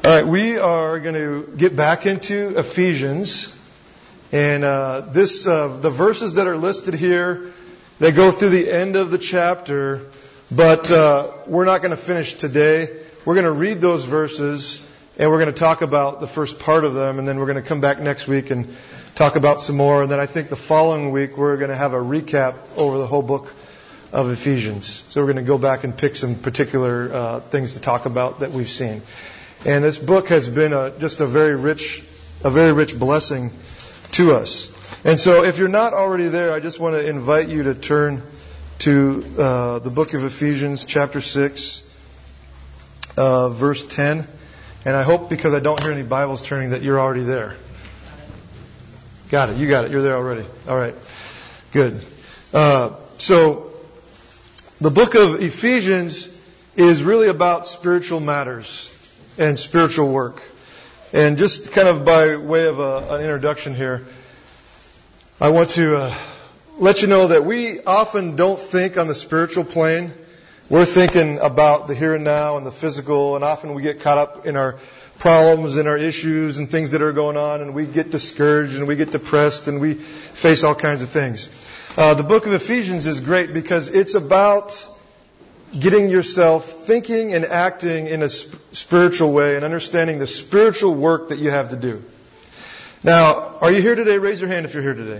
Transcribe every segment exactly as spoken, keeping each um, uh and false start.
All right, we are going to get back into Ephesians, and uh, this uh, the verses that are listed here, they go through the end of the chapter, but uh, we're not going to finish today. We're going to read those verses, and we're going to talk about the first part of them, and then we're going to come back next week and talk about some more, and then I think the following week we're going to have a recap over the whole book of Ephesians. So we're going to go back and pick some particular uh, things to talk about that we've seen. And this book has been a, just a very rich, a very rich blessing to us. And so, if you're not already there, I just want to invite you to turn to uh, the book of Ephesians, chapter six, uh, verse ten. And I hope, because I don't hear any Bibles turning, that you're already there. Got it. You got it. You're there already. All right. Good. Uh, so, the book of Ephesians is really about spiritual matters and spiritual work. And just kind of by way of a, an introduction here, I want to uh, let you know that we often don't think on the spiritual plane. We're thinking about the here and now and the physical, and often we get caught up in our problems and our issues and things that are going on, and we get discouraged and we get depressed and we face all kinds of things. Uh, the book of Ephesians is great because it's about getting yourself thinking and acting in a sp- spiritual way and understanding the spiritual work that you have to do. Now, are you here today? Raise your hand if you're here today.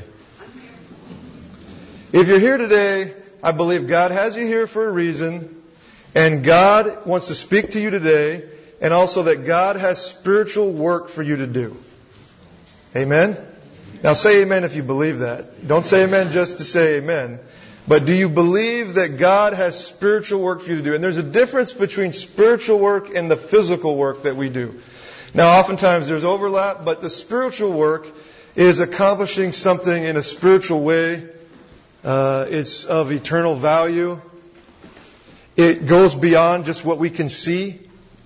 If you're here today, I believe God has you here for a reason, and God wants to speak to you today, and also that God has spiritual work for you to do. Amen? Now say amen if you believe that. Don't say amen just to say amen. But do you believe that God has spiritual work for you to do? And there's a difference between spiritual work and the physical work that we do. Now, oftentimes there's overlap, but the spiritual work is accomplishing something in a spiritual way. Uh, it's of eternal value. It goes beyond just what we can see.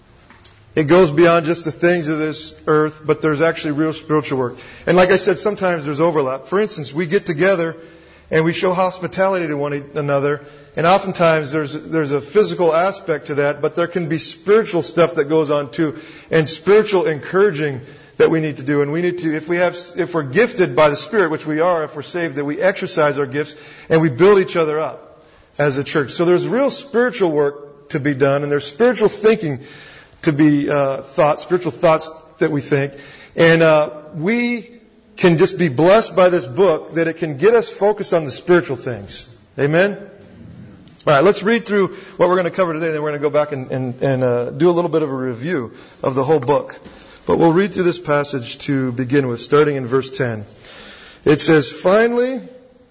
It goes beyond just the things of this earth, but there's actually real spiritual work. And like I said, sometimes there's overlap. For instance, we get together and we show hospitality to one another. And oftentimes there's there's a physical aspect to that, but there can be spiritual stuff that goes on too, and spiritual encouraging that we need to do. And we need to, if we have, if we're gifted by the Spirit, which we are, if we're saved, that we exercise our gifts and we build each other up as a church. So there's real spiritual work to be done, and there's spiritual thinking to be uh, thought, spiritual thoughts that we think, and uh, we can just be blessed by this book that it can get us focused on the spiritual things. Amen? All right, let's read through what we're going to cover today, then we're going to go back and, and, and uh, do a little bit of a review of the whole book. But we'll read through this passage to begin with, starting in verse ten. It says, "Finally,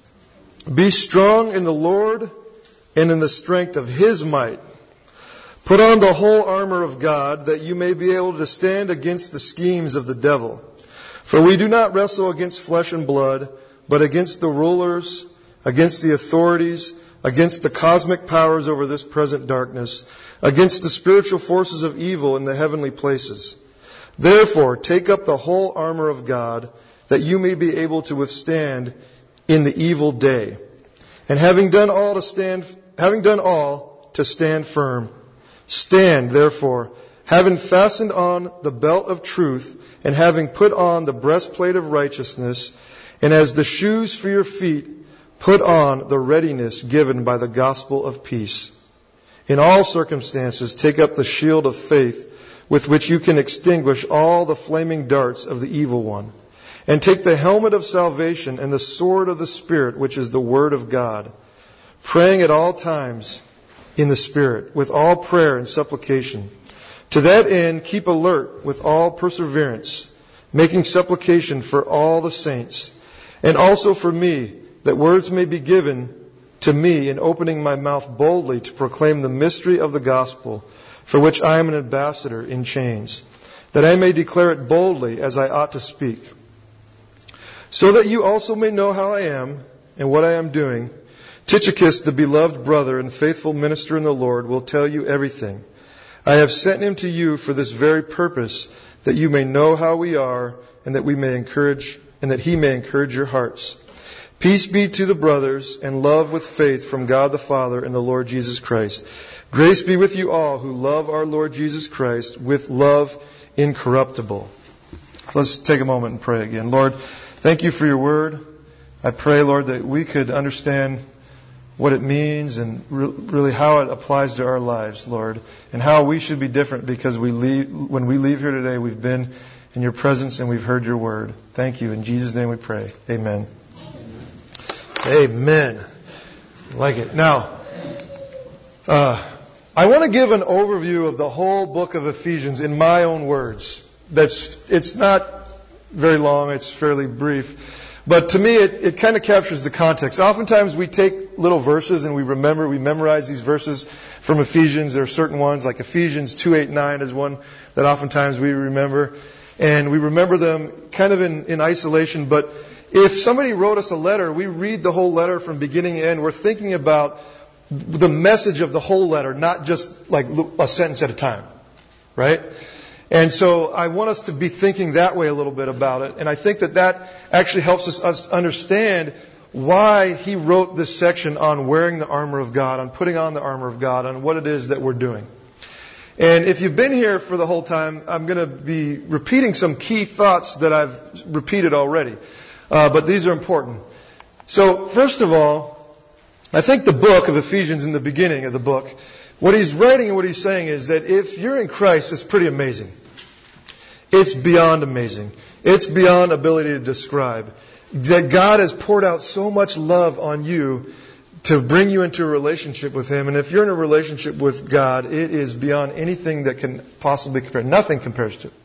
be strong in the Lord and in the strength of His might. Put on the whole armor of God, that you may be able to stand against the schemes of the devil. For we do not wrestle against flesh and blood, but against the rulers, against the authorities, against the cosmic powers over this present darkness, against the spiritual forces of evil in the heavenly places. Therefore, take up the whole armor of God, that you may be able to withstand in the evil day. And having done all to stand, having done all to stand firm. Stand, therefore, having fastened on the belt of truth, and having put on the breastplate of righteousness, and as the shoes for your feet, put on the readiness given by the gospel of peace. In all circumstances, take up the shield of faith, with which you can extinguish all the flaming darts of the evil one. And take the helmet of salvation and the sword of the Spirit, which is the word of God, praying at all times in the Spirit, with all prayer and supplication. To that end, keep alert with all perseverance, making supplication for all the saints, and also for me, that words may be given to me in opening my mouth boldly to proclaim the mystery of the gospel, for which I am an ambassador in chains, that I may declare it boldly as I ought to speak. So that you also may know how I am and what I am doing, Tychicus, the beloved brother and faithful minister in the Lord, will tell you everything. I have sent him to you for this very purpose, that you may know how we are, and that we may encourage, and that he may encourage your hearts. Peace be to the brothers, and love with faith from God the Father and the Lord Jesus Christ. Grace be with you all who love our Lord Jesus Christ with love incorruptible. Let's take a moment and pray again. Lord, thank you for your word. I pray, Lord, that we could understand what it means and re- really how it applies to our lives, Lord, and how we should be different because we leave, when we leave here today, we've been in your presence and we've heard your word. Thank you. In Jesus' name we pray. Amen. Amen. I like it. Now, uh, I want to give an overview of the whole book of Ephesians in my own words. That's, it's not very long, it's fairly brief. But to me, it, it kind of captures the context. Oftentimes we take little verses and we remember, we memorize these verses from Ephesians. There are certain ones, like Ephesians two, eight, nine is one that oftentimes we remember. And we remember them kind of in, in isolation. But if somebody wrote us a letter, we read the whole letter from beginning to end. We're thinking about the message of the whole letter, not just like a sentence at a time, right? And so I want us to be thinking that way a little bit about it. And I think that that actually helps us, us understand why he wrote this section on wearing the armor of God, on putting on the armor of God, on what it is that we're doing. And if you've been here for the whole time, I'm going to be repeating some key thoughts that I've repeated already. Uh, but these are important. So first of all, I think the book of Ephesians, in the beginning of the book, what he's writing and what he's saying is that if you're in Christ, it's pretty amazing. It's beyond amazing. It's beyond ability to describe. That God has poured out so much love on you to bring you into a relationship with Him. And if you're in a relationship with God, it is beyond anything that can possibly compare. Nothing compares to it.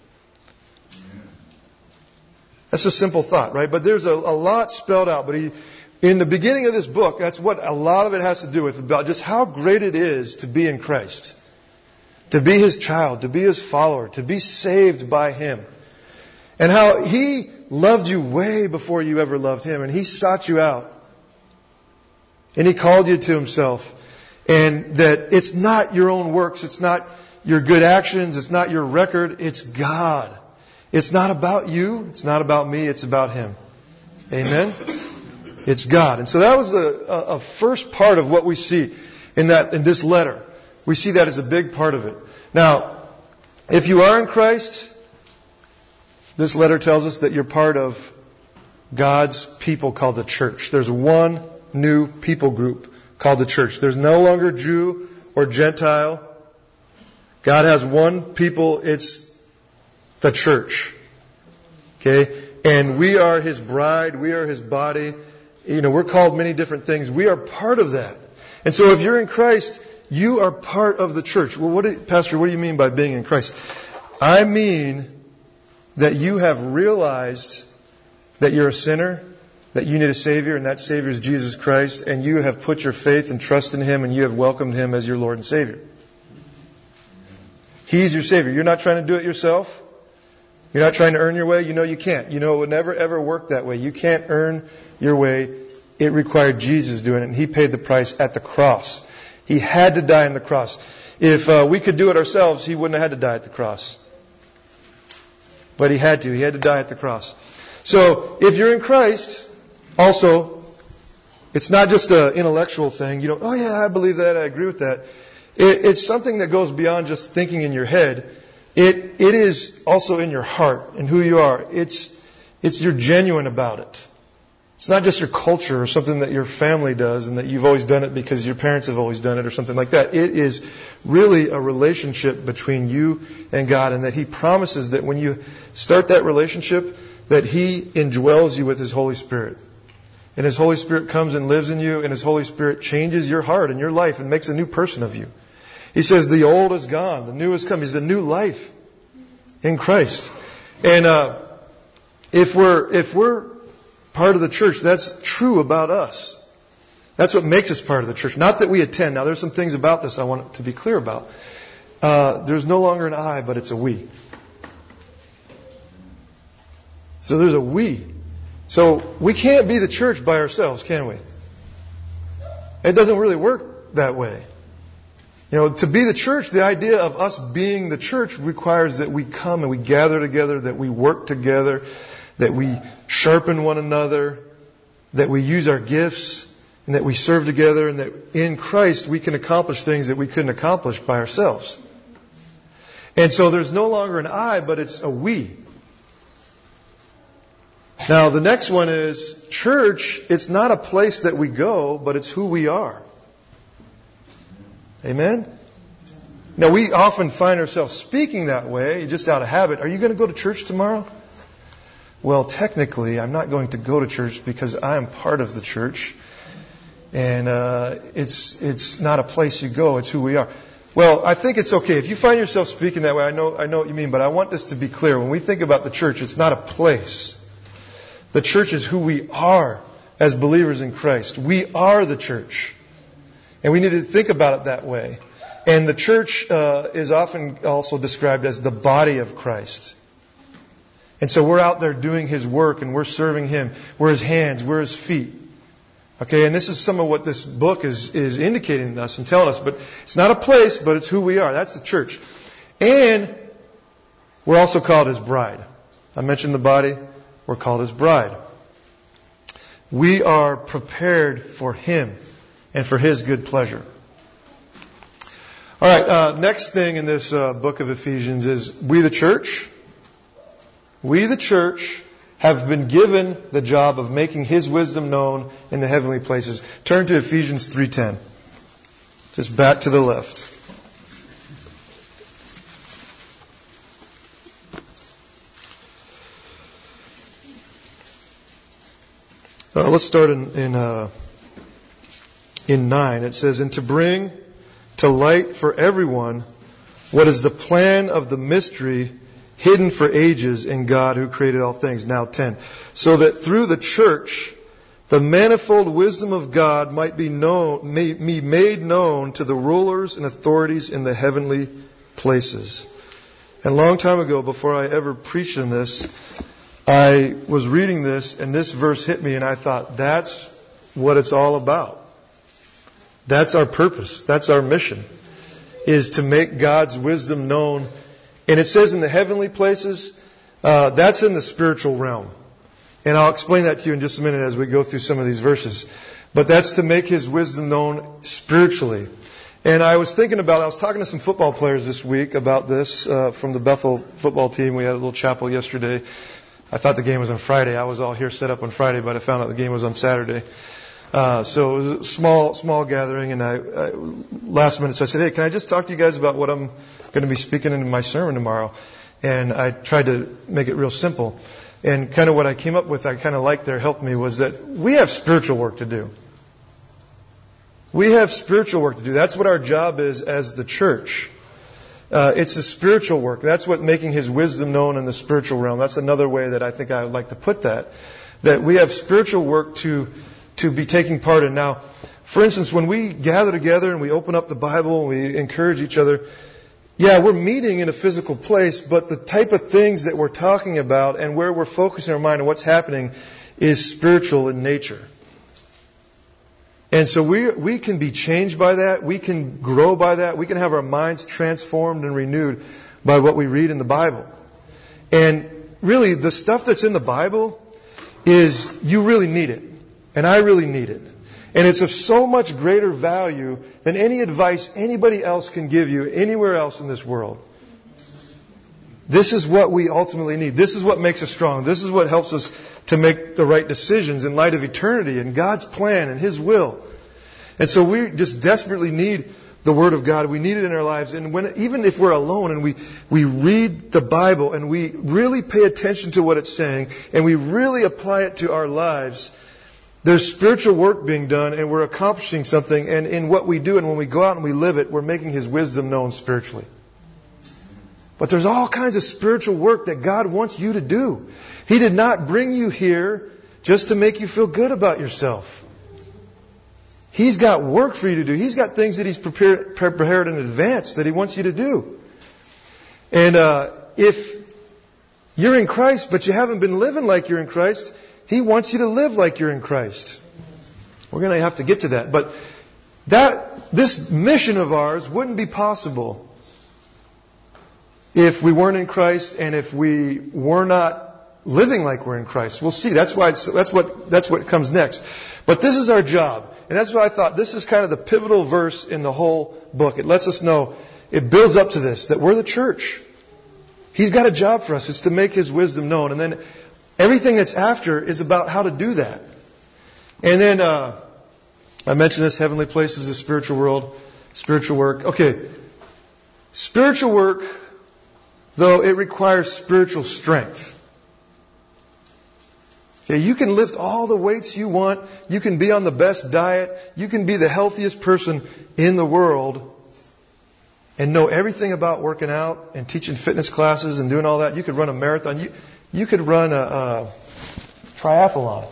That's a simple thought, right? But there's a, a lot spelled out. But he, in the beginning of this book, that's what a lot of it has to do with, about just how great it is to be in Christ. To be His child, to be His follower, to be saved by Him. And how He loved you way before you ever loved Him. And He sought you out. And He called you to Himself. And that it's not your own works. It's not your good actions. It's not your record. It's God. It's not about you. It's not about me. It's about Him. Amen? It's God. And so that was the a, a first part of what we see in that in this letter. We see that as a big part of it. Now, if you are in Christ, this letter tells us that you're part of God's people called the church. There's one new people group called the church. There's no longer Jew or Gentile. God has one people. It's the church. Okay? And we are His bride. We are His body. You know, we're called many different things. We are part of that. And so if you're in Christ, you are part of the church. Well, what do, Pastor, what do you mean by being in Christ? I mean that you have realized that you're a sinner, that you need a Savior, and that Savior is Jesus Christ, and you have put your faith and trust in Him, and you have welcomed Him as your Lord and Savior. He's your Savior. You're not trying to do it yourself. You're not trying to earn your way. You know you can't. You know it would never, ever work that way. You can't earn your way. It required Jesus doing it, and He paid the price at the cross. He had to die on the cross. If uh, we could do it ourselves, He wouldn't have had to die at the cross. But He had to. He had to die at the cross. So, if you're in Christ, also, it's not just an intellectual thing. You don't, oh yeah, I believe that, I agree with that. It, it's something that goes beyond just thinking in your head. It It is also in your heart and who you are. It's, it's you're genuine about it. It's not just your culture or something that your family does and that you've always done it because your parents have always done it or something like that. It is really a relationship between you and God, and that He promises that when you start that relationship, that He indwells you with His Holy Spirit. And His Holy Spirit comes and lives in you, and His Holy Spirit changes your heart and your life and makes a new person of you. He says the old is gone, the new has come. He's a new life in Christ. And uh, if we're if we're part of the church, that's true about us. That's what makes us part of the church. Not that we attend. Now, there's some things about this I want to be clear about. Uh, there's no longer an I, but it's a we. So there's a we. So we can't be the church by ourselves, can we? It doesn't really work that way. You know, to be the church, the idea of us being the church requires that we come and we gather together, that we work together, that we sharpen one another, that we use our gifts, and that we serve together, and that in Christ we can accomplish things that we couldn't accomplish by ourselves. And so there's no longer an I, but it's a we. Now the next one is church. It's not a place that we go, but it's who we are. Amen? Now we often find ourselves speaking that way, just out of habit. Are you going to go to church tomorrow? Well, technically, I'm not going to go to church because I am part of the church. And uh, it's it's not a place you go, it's who we are. Well, I think it's okay. If you find yourself speaking that way, I know I know what you mean, but I want this to be clear. When we think about the church, it's not a place. The church is who we are as believers in Christ. We are the church. And we need to think about it that way. And the church uh, is often also described as the body of Christ. And so we're out there doing His work and we're serving Him. We're His hands, we're His feet. Okay, and this is some of what this book is, is indicating to us and telling us. But it's not a place, but it's who we are. That's the church. And we're also called His bride. I mentioned the body. We're called His bride. We are prepared for Him and for His good pleasure. All right, uh, next thing in this uh, book of Ephesians is we the church. We the church have been given the job of making His wisdom known in the heavenly places. Turn to Ephesians three ten. Just back to the left. Uh, let's start in in, uh, in nine. It says, "And to bring to light for everyone what is the plan of the mystery hidden for ages in God who created all things." Now ten. "So that through the church the manifold wisdom of God might be known, may be made known to the rulers and authorities in the heavenly places." And a long time ago, before I ever preached on this, I was reading this and this verse hit me and I thought, that's what it's all about. That's our purpose. That's our mission, is to make God's wisdom known. And it says in the heavenly places, uh, that's in the spiritual realm. And I'll explain that to you in just a minute as we go through some of these verses. But that's to make His wisdom known spiritually. And I was thinking about, I was talking to some football players this week about this, uh, from the Bethel football team. We had a little chapel yesterday. I thought the game was on Friday. I was all here set up on Friday, but I found out the game was on Saturday. Uh, so it was a small, small gathering, and I, I, last minute, so I said, "Hey, can I just talk to you guys about what I'm going to be speaking in my sermon tomorrow?" And I tried to make it real simple. And kind of what I came up with, I kind of liked there, helped me, was that we have spiritual work to do. We have spiritual work to do. That's what our job is as the church. Uh, it's a spiritual work. That's what making His wisdom known in the spiritual realm. That's another way that I think I would like to put that. That we have spiritual work to to be taking part in. Now, for instance, when we gather together and we open up the Bible and we encourage each other, yeah, we're meeting in a physical place, but the type of things that we're talking about and where we're focusing our mind and what's happening is spiritual in nature. And so we we can be changed by that. We can grow by that. We can have our minds transformed and renewed by what we read in the Bible. And really, the stuff that's in the Bible is, you really need it. And I really need it. And it's of so much greater value than any advice anybody else can give you anywhere else in this world. This is what we ultimately need. This is what makes us strong. This is what helps us to make the right decisions in light of eternity and God's plan and His will. And so we just desperately need the Word of God. We need it in our lives. And when, even if we're alone and we, we read the Bible and we really pay attention to what it's saying and we really apply it to our lives, there's spiritual work being done and we're accomplishing something. And in what we do and when we go out and we live it, we're making His wisdom known spiritually. But there's all kinds of spiritual work that God wants you to do. He did not bring you here just to make you feel good about yourself. He's got work for you to do. He's got things that He's prepared, prepared in advance that He wants you to do. And uh, if you're in Christ, but you haven't been living like you're in Christ, He wants you to live like you're in Christ. We're going to have to get to that. But that this mission of ours wouldn't be possible if we weren't in Christ and if we were not living like we're in Christ. We'll see. That's why it's, that's what that's what comes next. But this is our job. And that's why I thought this is kind of the pivotal verse in the whole book. It lets us know, it builds up to this, that we're the church. He's got a job for us. It's to make His wisdom known. And then everything that's after is about how to do that. And then uh, I mentioned this, heavenly places, the spiritual world, spiritual work. Okay, spiritual work, though, it requires spiritual strength. Okay, you can lift all the weights you want. You can be on the best diet. You can be the healthiest person in the world and know everything about working out and teaching fitness classes and doing all that. You could run a marathon. You, you could run a, a triathlon.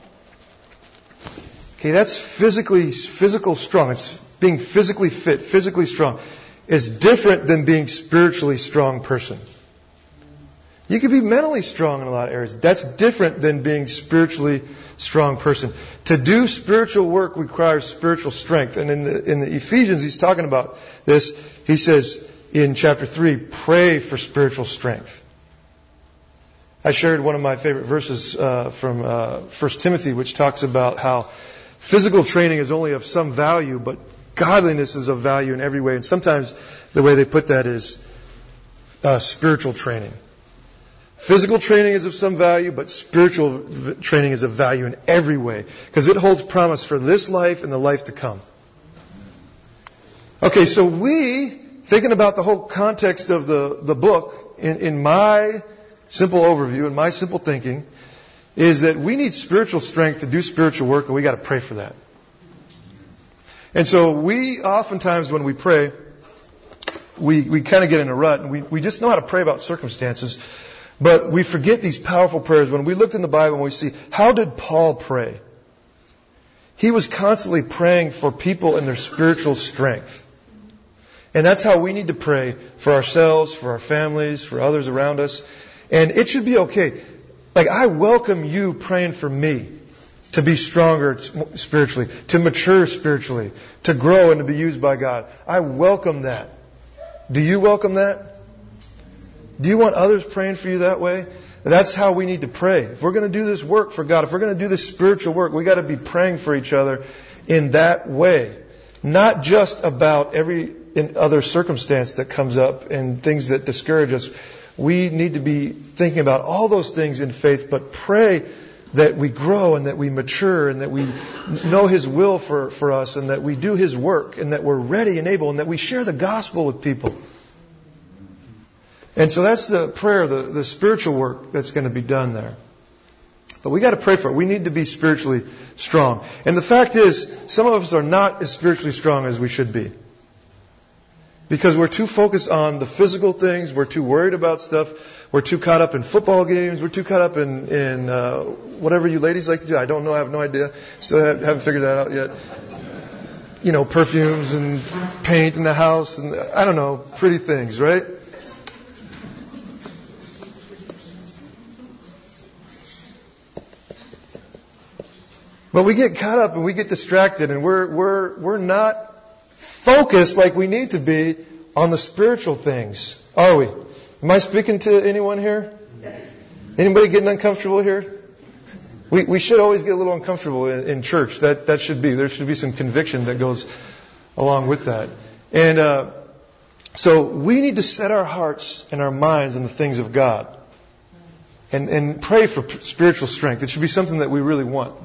Okay, that's physically, physical strong. It's being physically fit, physically strong. It's different than being spiritually strong person. You can be mentally strong in a lot of areas. That's different than being spiritually strong person. To do spiritual work requires spiritual strength. And in the, in the Ephesians, he's talking about this. He says in chapter three, pray for spiritual strength. I shared one of my favorite verses uh, from uh, First Timothy, which talks about how physical training is only of some value, but godliness is of value in every way. And sometimes the way they put that is uh, spiritual training. Physical training is of some value, but spiritual v- training is of value in every way, because it holds promise for this life and the life to come. Okay, so we, thinking about the whole context of the, the book, in, in my simple overview, in my simple thinking, is that we need spiritual strength to do spiritual work, and we got to pray for that. And so we oftentimes, when we pray, we, we kind of get in a rut, and we, we just know how to pray about circumstances. But we forget these powerful prayers. When we looked in the Bible and we see, how did Paul pray? He was constantly praying for people and their spiritual strength. And that's how we need to pray for ourselves, for our families, for others around us. And it should be okay. Like, I welcome you praying for me to be stronger spiritually, to mature spiritually, to grow and to be used by God. I welcome that. Do you welcome that? Do you want others praying for you that way? That's how we need to pray. If we're going to do this work for God, if we're going to do this spiritual work, we got to be praying for each other in that way. Not just about every other circumstance that comes up and things that discourage us. We need to be thinking about all those things in faith, but pray that we grow and that we mature and that we know His will for, for us and that we do His work and that we're ready and able and that we share the gospel with people. And so that's the prayer, the, the spiritual work that's going to be done there. But we got to pray for it. We need to be spiritually strong. And the fact is, some of us are not as spiritually strong as we should be. Because we're too focused on the physical things. We're too worried about stuff. We're too caught up in football games. We're too caught up in, in uh, whatever you ladies like to do. I don't know. I have no idea. Still haven't figured that out yet. You know, perfumes and paint in the house and I don't know, pretty things, right? But we get caught up and we get distracted and we're we're we're not focused like we need to be on the spiritual things, are we? Am I speaking to anyone here? Anybody getting uncomfortable here? We we should always get a little uncomfortable in, in church. That that should be there should be some conviction that goes along with that. And uh, so we need to set our hearts and our minds on the things of God, and and pray for spiritual strength. It should be something that we really want.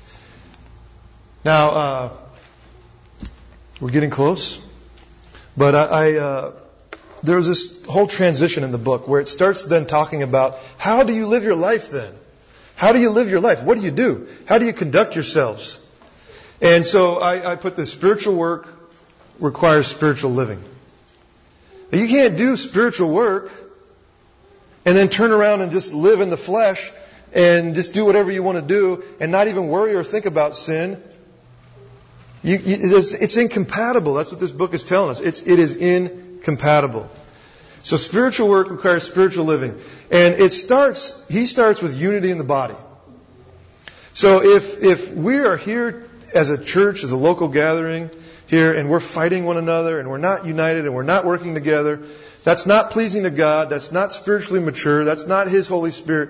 Now, uh, we're getting close, but I, I uh, there was this whole transition in the book where it starts then talking about how do you live your life then? How do you live your life? What do you do? How do you conduct yourselves? And so I, I put this spiritual work requires spiritual living. You can't do spiritual work and then turn around and just live in the flesh and just do whatever you want to do and not even worry or think about sin. You, you, it's, it's incompatible. That's what this book is telling us. It's, it is incompatible. So spiritual work requires spiritual living. And it starts, he starts with unity in the body. So if, if we are here as a church, as a local gathering here, and we're fighting one another, and we're not united, and we're not working together, that's not pleasing to God. That's not spiritually mature. That's not His Holy Spirit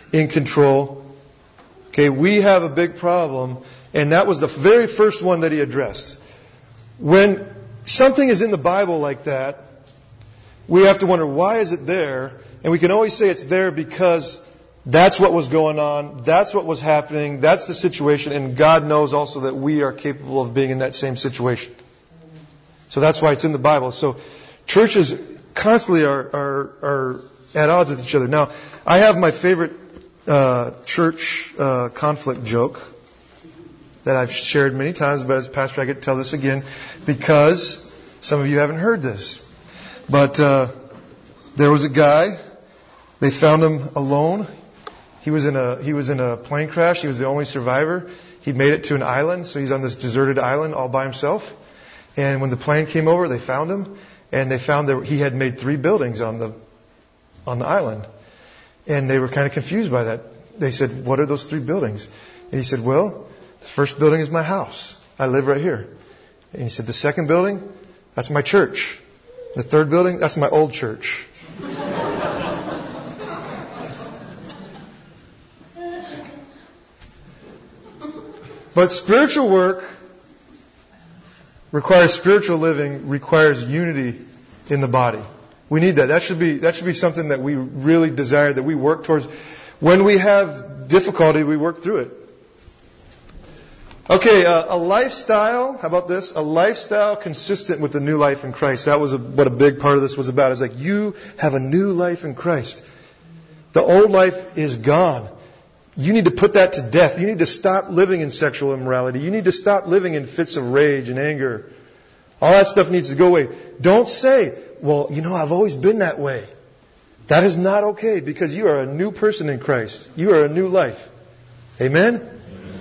in control. Okay, we have a big problem, and that was the very first one that he addressed. When something is in the Bible like that, we have to wonder, why is it there? And we can always say it's there because that's what was going on, that's what was happening, that's the situation, and God knows also that we are capable of being in that same situation. So that's why it's in the Bible. So churches constantly are, are, are at odds with each other. Now, I have my favorite uh, church uh, conflict joke that I've shared many times, but as a pastor I get to tell this again because some of you haven't heard this. But uh, there was a guy, they found him alone. He was in a he was in a plane crash. He was the only survivor. He made it to an island, so he's on this deserted island all by himself. And when the plane came over, they found him, and they found that he had made three buildings on the on the island. And they were kind of confused by that. They said, "What are those three buildings?" And he said, "Well, the first building is my house. I live right here." And he said, "The second building, that's my church. The third building, that's my old church." But spiritual work requires spiritual living, requires unity in the body. We need that. That should be, that should be something that we really desire, that we work towards. When we have difficulty, we work through it. Okay, uh, a lifestyle, how about this? A lifestyle consistent with the new life in Christ. That was a, what a big part of this was about. It's like you have a new life in Christ. The old life is gone. You need to put that to death. You need to stop living in sexual immorality. You need to stop living in fits of rage and anger. All that stuff needs to go away. Don't say, "Well, you know, I've always been that way." That is not okay because you are a new person in Christ. You are a new life. Amen? Amen.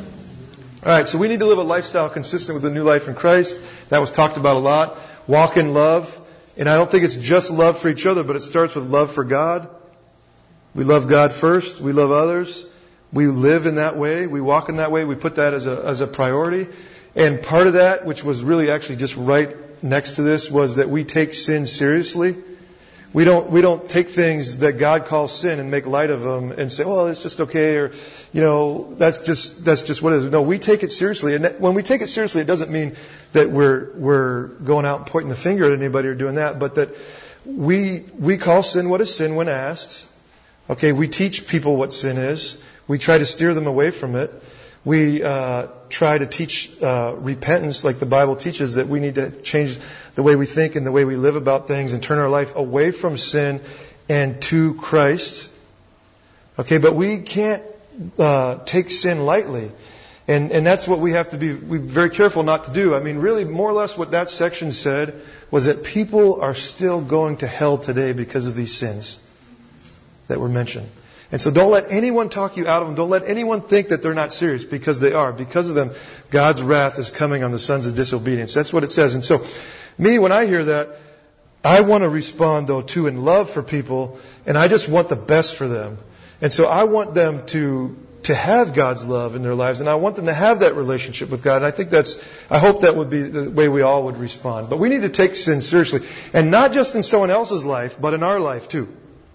All right, so we need to live a lifestyle consistent with the new life in Christ. That was talked about a lot. Walk in love. And I don't think it's just love for each other, but it starts with love for God. We love God first. We love others. We live in that way. We walk in that way. We put that as a as a priority. And part of that, which was really actually just right next to this, was that we take sin seriously. We don't we don't take things that God calls sin and make light of them and say, "Oh, it's just okay," or, you know, that's just that's just what it is. No, we take it seriously. And when we take it seriously, it doesn't mean that we're we're going out and pointing the finger at anybody or doing that, but that we we call sin what is sin when asked. Okay, we teach people what sin is. We try to steer them away from it. We uh, try to teach uh, repentance, like the Bible teaches, that we need to change the way we think and the way we live about things and turn our life away from sin and to Christ. Okay, but we can't uh, take sin lightly. And and that's what we have to be we very careful not to do. I mean, really, more or less what that section said was that people are still going to hell today because of these sins that were mentioned. And so don't let anyone talk you out of them. Don't let anyone think that they're not serious, because they are. Because of them, God's wrath is coming on the sons of disobedience. That's what it says. And so, me, when I hear that, I want to respond, though, to in love for people, and I just want the best for them. And so I want them to to have God's love in their lives, and I want them to have that relationship with God. And I think that's, I hope that would be the way we all would respond. But we need to take sin seriously. And not just in someone else's life, but in our life, too.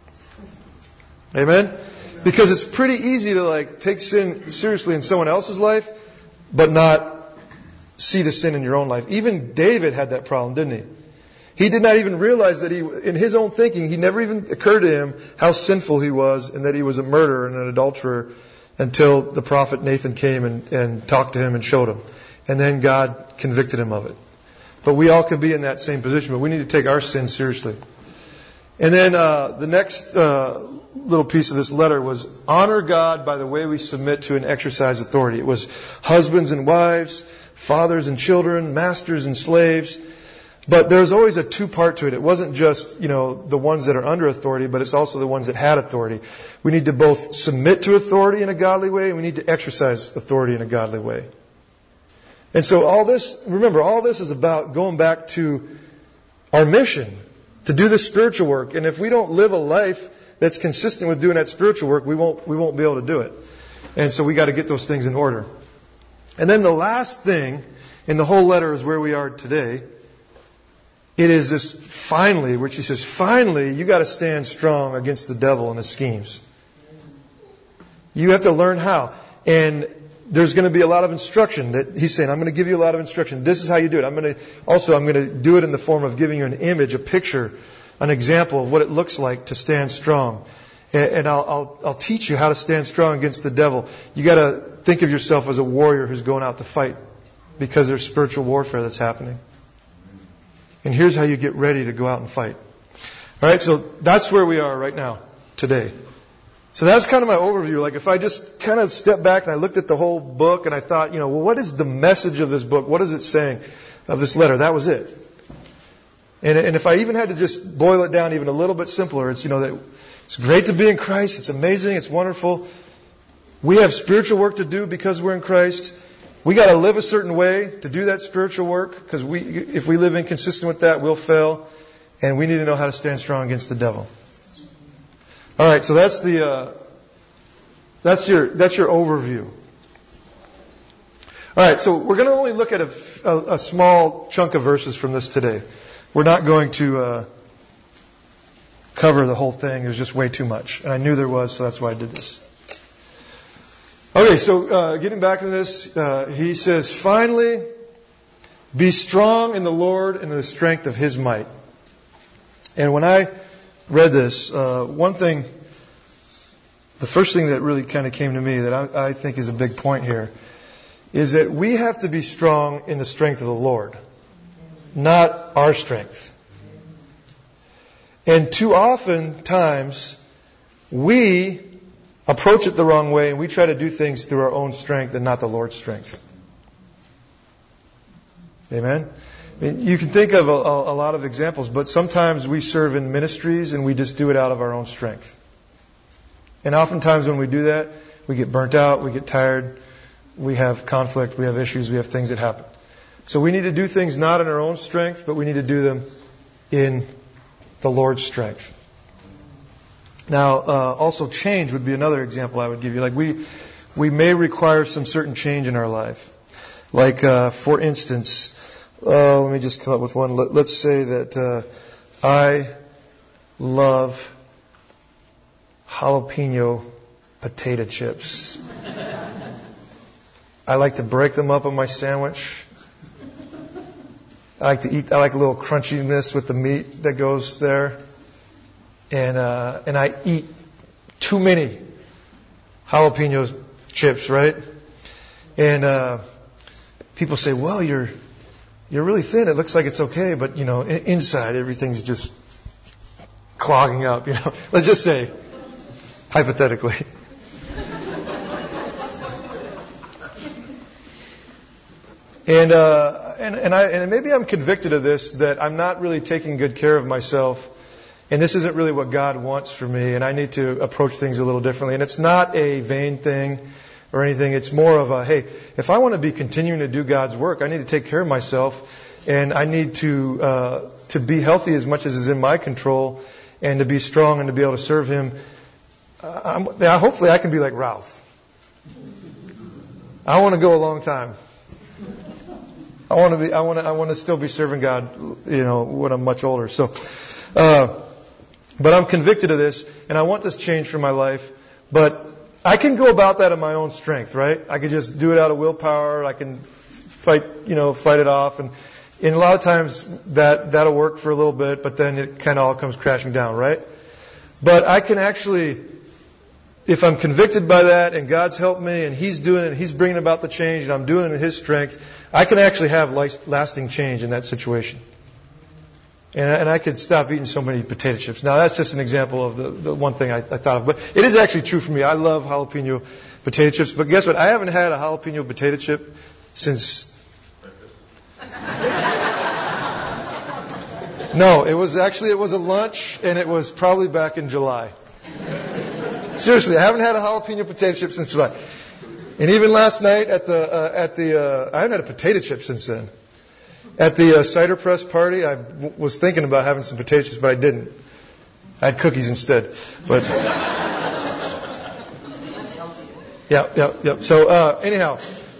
Amen? Because it's pretty easy to like take sin seriously in someone else's life, but not see the sin in your own life. Even David had that problem, didn't he? He did not even realize that he, in his own thinking, he never even occurred to him how sinful he was and that he was a murderer and an adulterer until the prophet Nathan came and, and talked to him and showed him. And then God convicted him of it. But we all could be in that same position, but we need to take our sin seriously. And then uh, the next uh, little piece of this letter was honor God by the way we submit to and exercise authority. It was husbands and wives, fathers and children, masters and slaves. But there's always a two-part to it. It wasn't just, you know, the ones that are under authority, but it's also the ones that had authority. We need to both submit to authority in a godly way, and we need to exercise authority in a godly way. And so all this, remember, all this is about going back to our mission, to do this spiritual work. And if we don't live a life that's consistent with doing that spiritual work, we won't we won't be able to do it. And so we got to get those things in order. And then the last thing in the whole letter is where we are today. It is this finally, which he says, finally, you got to stand strong against the devil and his schemes. You have to learn how. And there's going to be a lot of instruction that he's saying, I'm going to give you a lot of instruction. This is how you do it. I'm going to, also I'm going to do it in the form of giving you an image, a picture, an example of what it looks like to stand strong. And I'll, I'll, I'll teach you how to stand strong against the devil. You got to think of yourself as a warrior who's going out to fight, because there's spiritual warfare that's happening. And here's how you get ready to go out and fight. All right, so that's where we are right now, today. So that's kind of my overview. Like if I just kind of step back and I looked at the whole book and I thought, you know, well, what is the message of this book? What is it saying of this letter? That was it. And, and if I even had to just boil it down even a little bit simpler, it's, you know, that it's great to be in Christ. It's amazing. It's wonderful. We have spiritual work to do because we're in Christ. We got to live a certain way to do that spiritual work, because we, if we live inconsistent with that, we'll fail. And we need to know how to stand strong against the devil. All right, so that's the uh, that's your that's your overview. All right, so we're going to only look at a, a, a small chunk of verses from this today. We're not going to uh, cover the whole thing. There's just way too much, and I knew there was, so that's why I did this. Okay, so uh, getting back to this, uh, he says, "Finally, be strong in the Lord and in the strength of His might." And when I read this, uh, one thing, the first thing that really kind of came to me that I, I think is a big point here, is that we have to be strong in the strength of the Lord, not our strength. And too often times, we approach it the wrong way and we try to do things through our own strength and not the Lord's strength. Amen? I mean, you can think of a, a, a lot of examples, but sometimes we serve in ministries and we just do it out of our own strength. And oftentimes when we do that, we get burnt out, we get tired, we have conflict, we have issues, we have things that happen. So we need to do things not in our own strength, but we need to do them in the Lord's strength. Now, uh, also change would be another example I would give you. Like we, we may require some certain change in our life. Like, uh, for instance, uh, let me just come up with one. Let, let's say that uh, I love jalapeno potato chips. I like to break them up on my sandwich. I like to eat. I like a little crunchiness with the meat that goes there, and uh, and I eat too many jalapeno chips, right? And uh, people say, "Well, you're you're really thin. It looks like it's okay, but you know, inside everything's just clogging up." You know, let's just say, hypothetically. And, uh, and, and I, and maybe I'm convicted of this, that I'm not really taking good care of myself. And this isn't really what God wants for me. And I need to approach things a little differently. And it's not a vain thing or anything. It's more of a, hey, if I want to be continuing to do God's work, I need to take care of myself. And I need to, uh, to be healthy as much as is in my control, and to be strong and to be able to serve Him. Uh, I'm, now, hopefully I can be like Ralph. I want to go a long time. I want to be. I want to. I want to still be serving God, you know, when I'm much older. So, uh, but I'm convicted of this, and I want this change for my life. But I can go about that in my own strength, right? I can just do it out of willpower. I can fight, you know, fight it off, and, and a lot of times that that'll work for a little bit, but then it kind of all comes crashing down, right? But I can actually, if I'm convicted by that and God's helped me and He's doing it, He's bringing about the change and I'm doing it in His strength, I can actually have lasting change in that situation. And, and I could stop eating so many potato chips. Now that's just an example of the, the one thing I, I thought of. But it is actually true for me. I love jalapeno potato chips. But guess what? I haven't had a jalapeno potato chip since... No, it was actually, it was a lunch and it was probably back in July. Seriously, I haven't had a jalapeno potato chip since July. And even last night at the, uh, at the, uh, I haven't had a potato chip since then. At the uh, cider press party, I w- was thinking about having some potato chips, but I didn't. I had cookies instead. But, yeah, yeah, yeah. So, uh, anyhow.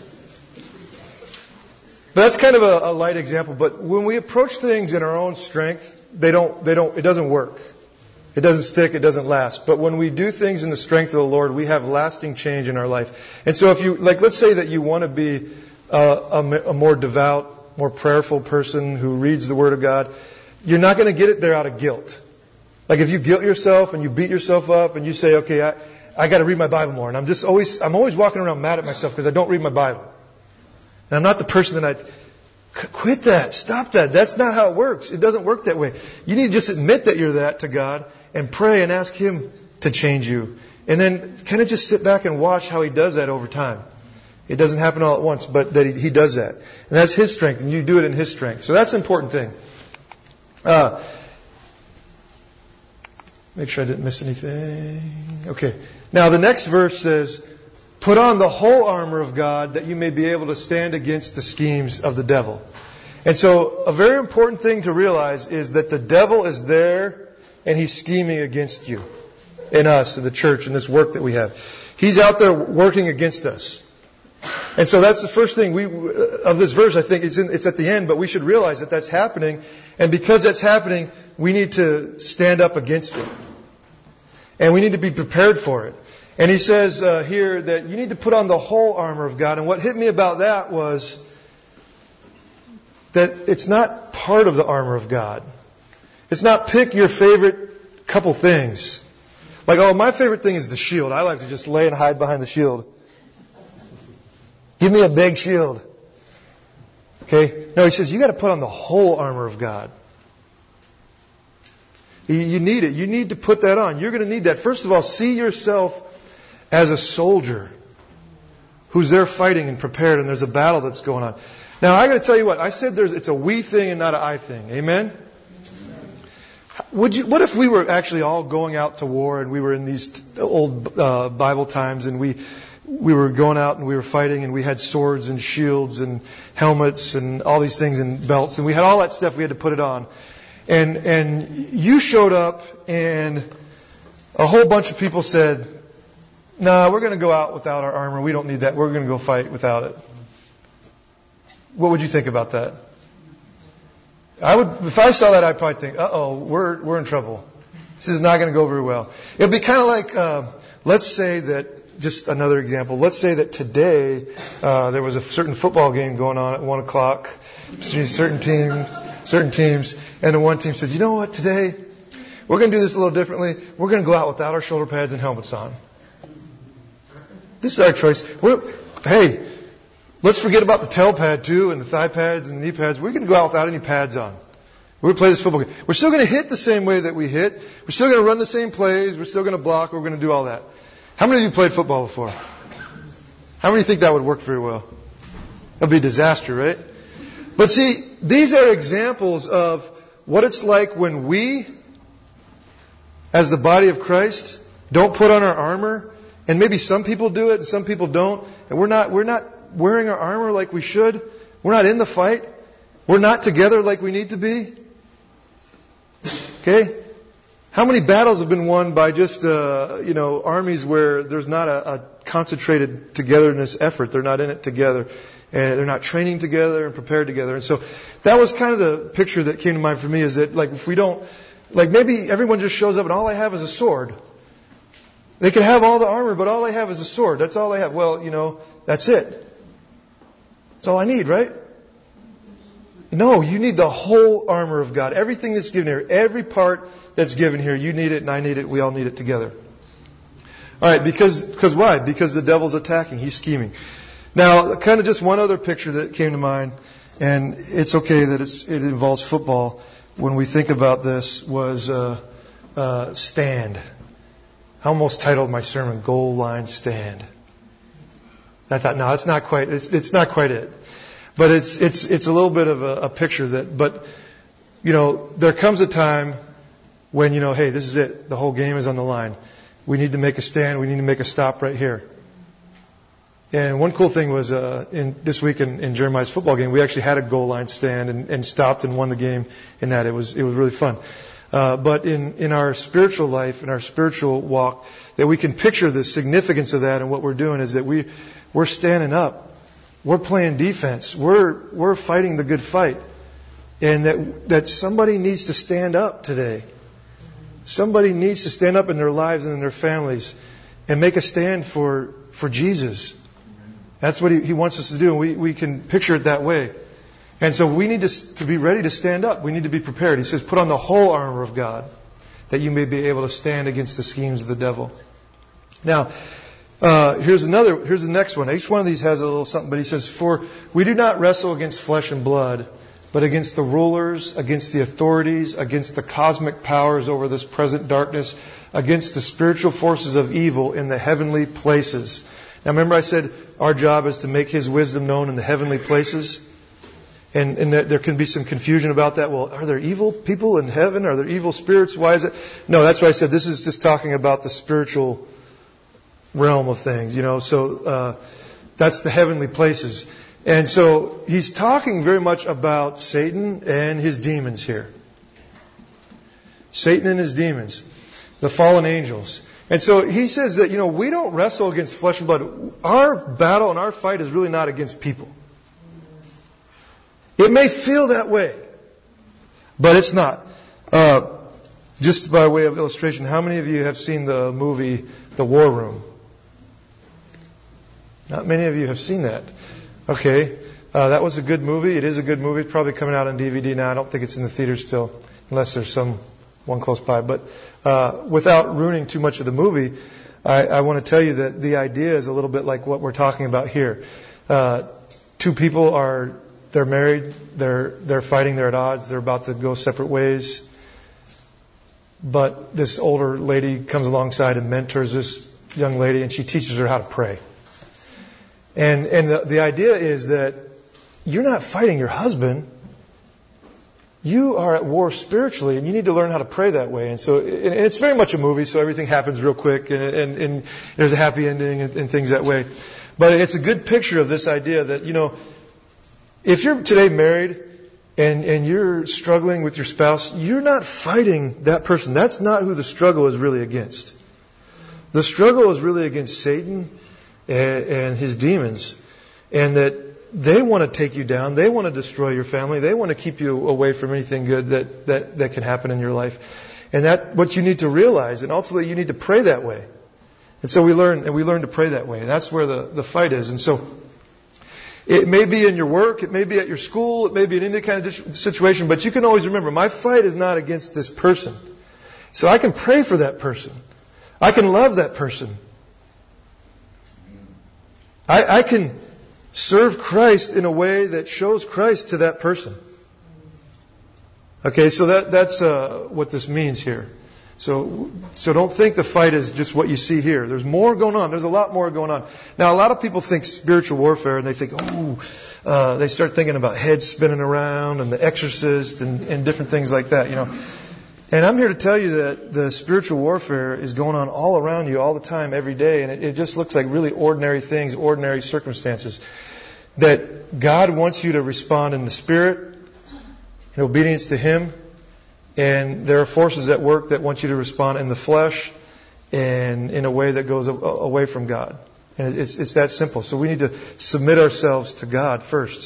But that's kind of a, a light example. But when we approach things in our own strength, they don't, they don't, it doesn't work. It doesn't stick. It doesn't last. But when we do things in the strength of the Lord, we have lasting change in our life. And so if you, like, let's say that you want to be a, a, a more devout, more prayerful person who reads the Word of God, you're not going to get it there out of guilt. Like if you guilt yourself and you beat yourself up and you say, okay, I, I got to read my Bible more. And I'm just always, I'm always walking around mad at myself because I don't read my Bible. And I'm not the person that I, quit that. Stop that. That's not how it works. It doesn't work that way. You need to just admit that you're that to God and pray and ask Him to change you. And then kind of just sit back and watch how He does that over time. It doesn't happen all at once, but that He, he does that. And that's His strength, and you do it in His strength. So that's an important thing. Uh, make sure I didn't miss anything. Okay. Now the next verse says, put on the whole armor of God that you may be able to stand against the schemes of the devil. And so a very important thing to realize is that the devil is there and he's scheming against you, in us, in the church, in this work that we have. He's out there working against us. And so that's the first thing we of this verse. I think it's in, it's at the end, but we should realize that that's happening. And because that's happening, we need to stand up against it. And we need to be prepared for it. And he says uh, here that you need to put on the whole armor of God. And what hit me about that was that it's not part of the armor of God. It's not pick your favorite couple things. Like, oh, my favorite thing is the shield. I like to just lay and hide behind the shield. Give me a big shield. Okay? No, he says you got to put on the whole armor of God. You need it. You need to put that on. You're going to need that. First of all, see yourself as a soldier who's there fighting and prepared, and there's a battle that's going on. Now, I got to tell you what. I said there's it's a we thing and not an I thing. Amen? Would you? What if we were actually all going out to war and we were in these old uh, Bible times and we we were going out and we were fighting and we had swords and shields and helmets and all these things and belts and we had all that stuff we had to put it on. And and you showed up and a whole bunch of people said, "No, nah, we're going to go out without our armor. We don't need that. We're going to go fight without it." What would you think about that? I would, if I saw that, I'd probably think, "Uh-oh, we're we're in trouble. This is not going to go very well." It'd be kind of like, uh, let's say that, just another example. Let's say that today uh, there was a certain football game going on at one o'clock between certain teams, certain teams, and the one team said, "You know what? Today we're going to do this a little differently. We're going to go out without our shoulder pads and helmets on. This is our choice. We're, hey." Let's forget about the tail pad too and the thigh pads and the knee pads. We're going to go out without any pads on. We're going to play this football game. We're still going to hit the same way that we hit. We're still going to run the same plays. We're still going to block. We're going to do all that. How many of you played football before? How many think that would work very well? That'd be a disaster, right? But see, these are examples of what it's like when we, as the body of Christ, don't put on our armor. And maybe some people do it and some people don't. And we're not, we're not wearing our armor like we should. We're not in the fight. We're not together like we need to be. Okay? How many battles have been won by just, uh, you know, armies where there's not a, a concentrated togetherness effort? They're not in it together. And they're not training together and prepared together. And so that was kind of the picture that came to mind for me, is that, like, if we don't, like, maybe everyone just shows up and all they have is a sword. They can have all the armor, but all they have is a sword. That's all they have. Well, you know, that's it. That's all I need, right? No, you need the whole armor of God. Everything that's given here, every part that's given here, you need it and I need it. We all need it together. All right, because because why? Because the devil's attacking. He's scheming. Now, kind of just one other picture that came to mind, and it's okay that it's, it involves football. When we think about this, was uh, uh, stand. I almost titled my sermon "Goal Line Stand." I thought, no, it's not quite. It's it's not quite it, but it's it's it's a little bit of a, a picture that. But you know, there comes a time when you know, hey, this is it. The whole game is on the line. We need to make a stand. We need to make a stop right here. And one cool thing was uh, in this week in, in Jeremiah's football game, we actually had a goal line stand and, and stopped and won the game in that. It was it was really fun. Uh, but in, in our spiritual life, in our spiritual walk, that we can picture the significance of that, and what we're doing is that we, we're standing up. We're playing defense. We're, we're fighting the good fight. And that, that somebody needs to stand up today. Somebody needs to stand up in their lives and in their families and make a stand for, for Jesus. That's what he, he wants us to do, and we, we can picture it that way. And so we need to, to be ready to stand up. We need to be prepared. He says, put on the whole armor of God, that you may be able to stand against the schemes of the devil. Now, uh, here's another, here's the next one. Each one of these has a little something, but he says, for we do not wrestle against flesh and blood, but against the rulers, against the authorities, against the cosmic powers over this present darkness, against the spiritual forces of evil in the heavenly places. Now remember I said our job is to make His wisdom known in the heavenly places? And, and there can be some confusion about that. Well, are there evil people in heaven? Are there evil spirits? Why is it? No, that's why I said this is just talking about the spiritual realm of things, you know. So uh, that's the heavenly places. And so he's talking very much about Satan and his demons here. Satan and his demons. The fallen angels. And so he says that, you know, we don't wrestle against flesh and blood. Our battle and our fight is really not against people. It may feel that way, but it's not. Uh, just by way of illustration, how many of you have seen the movie The War Room? Not many of you have seen that. Okay, uh, that was a good movie. It is a good movie. It's probably coming out on D V D now. I don't think it's in the theaters still, unless there's some one close by. But uh, without ruining too much of the movie, I, I want to tell you that the idea is a little bit like what we're talking about here. Uh, two people are they're married. They're they're fighting. They're at odds. They're about to go separate ways. But this older lady comes alongside and mentors this young lady, and she teaches her how to pray. And and the, the idea is that you're not fighting your husband. You are at war spiritually, and you need to learn how to pray that way. And so and it's very much a movie, so everything happens real quick, and, and, and there's a happy ending and, and things that way. But it's a good picture of this idea that, you know, if you're today married and, and you're struggling with your spouse, you're not fighting that person. That's not who the struggle is really against. The struggle is really against Satan and, and his demons, and that they want to take you down. They want to destroy your family. They want to keep you away from anything good that, that, that can happen in your life. And that's what you need to realize. And ultimately, you need to pray that way. And so we learn, and we learn to pray that way. And that's where the, the fight is. And so it may be in your work. It may be at your school. It may be in any kind of situation. But you can always remember, my fight is not against this person. So I can pray for that person. I can love that person. I, I can serve Christ in a way that shows Christ to that person. Okay, so that that's uh, what this means here. So so don't think the fight is just what you see here. There's more going on. There's a lot more going on. Now, a lot of people think spiritual warfare, and they think, oh, uh, they start thinking about heads spinning around and The Exorcist and, and different things like that, you know. And I'm here to tell you that the spiritual warfare is going on all around you all the time, every day. And it, it just looks like really ordinary things, ordinary circumstances. That God wants you to respond in the Spirit, in obedience to Him. And there are forces at work that want you to respond in the flesh and in a way that goes away from God. And it's, it's that simple. So we need to submit ourselves to God first.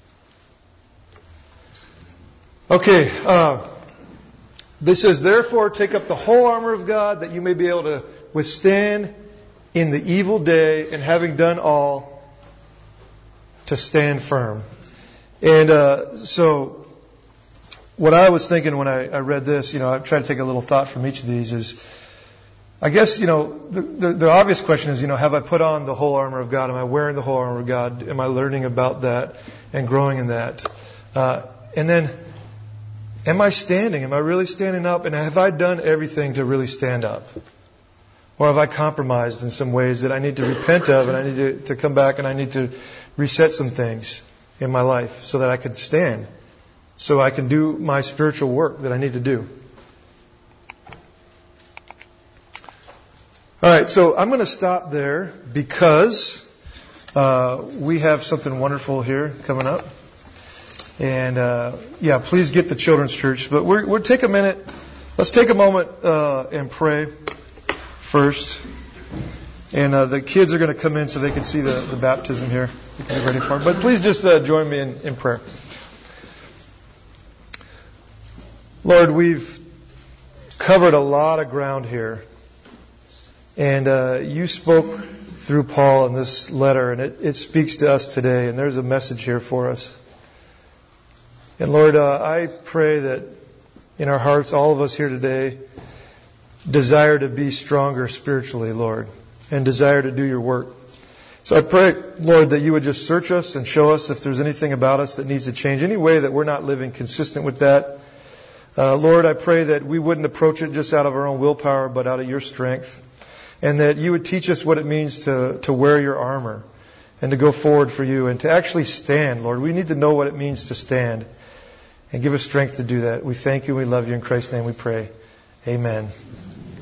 Okay, uh, this says, therefore take up the whole armor of God that you may be able to withstand in the evil day, and having done all, to stand firm. And uh, so what I was thinking when I, I read this, you know, I tried to take a little thought from each of these is, I guess, you know, the, the, the obvious question is, you know, have I put on the whole armor of God? Am I wearing the whole armor of God? Am I learning about that and growing in that? Uh, and then, am I standing? Am I really standing up? And have I done everything to really stand up? Or have I compromised in some ways that I need to repent of, and I need to, to come back and I need to reset some things in my life so that I can stand, so I can do my spiritual work that I need to do. All right, so I'm going to stop there because uh, we have something wonderful here coming up. And uh, yeah, please get the children's church. But we're, we'll take a minute. Let's take a moment uh, and pray first. And uh, the kids are going to come in so they can see the, the baptism here. You can be ready for it. But please just uh, join me in, in prayer. Lord, we've covered a lot of ground here. And uh, you spoke through Paul in this letter, and it, it speaks to us today. And there's a message here for us. And Lord, uh, I pray that in our hearts, all of us here today desire to be stronger spiritually, Lord, and desire to do your work. So I pray, Lord, that you would just search us and show us if there's anything about us that needs to change, any way that we're not living consistent with that. Uh, Lord, I pray that we wouldn't approach it just out of our own willpower, but out of your strength. And that you would teach us what it means to, to wear your armor and to go forward for you and to actually stand, Lord. We need to know what it means to stand. And give us strength to do that. We thank you. We love you. In Christ's name we pray. Amen.